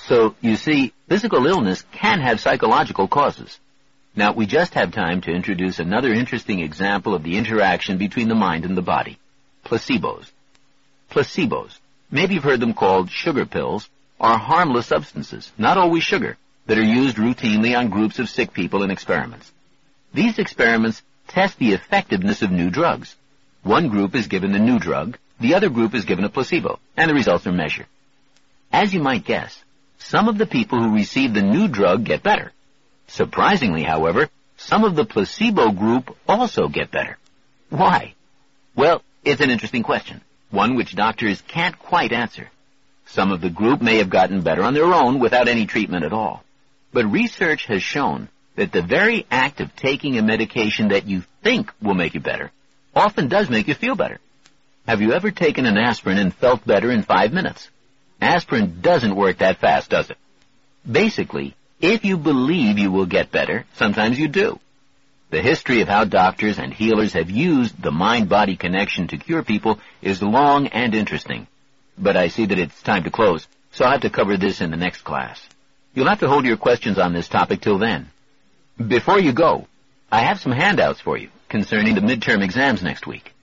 So, you see, physical illness can have psychological causes. Now, we just have time to introduce another interesting example of the interaction between the mind and the body. Placebos. Placebos, maybe you've heard them called sugar pills, are harmless substances, not always sugar, that are used routinely on groups of sick people in experiments. These experiments test the effectiveness of new drugs. One group is given the new drug, the other group is given a placebo, and the results are measured. As you might guess, some of the people who receive the new drug get better. Surprisingly, however, some of the placebo group also get better. Why? Well, it's an interesting question, one which doctors can't quite answer. Some of the group may have gotten better on their own without any treatment at all. But research has shown that the very act of taking a medication that you think will make you better often does make you feel better. Have you ever taken an aspirin and felt better in 5 minutes? Aspirin doesn't work that fast, does it? Basically, if you believe you will get better, sometimes you do. The history of how doctors and healers have used the mind-body connection to cure people is long and interesting. But I see that it's time to close, so I'll have to cover this in the next class. You'll have to hold your questions on this topic till then. Before you go, I have some handouts for you concerning the midterm exams next week.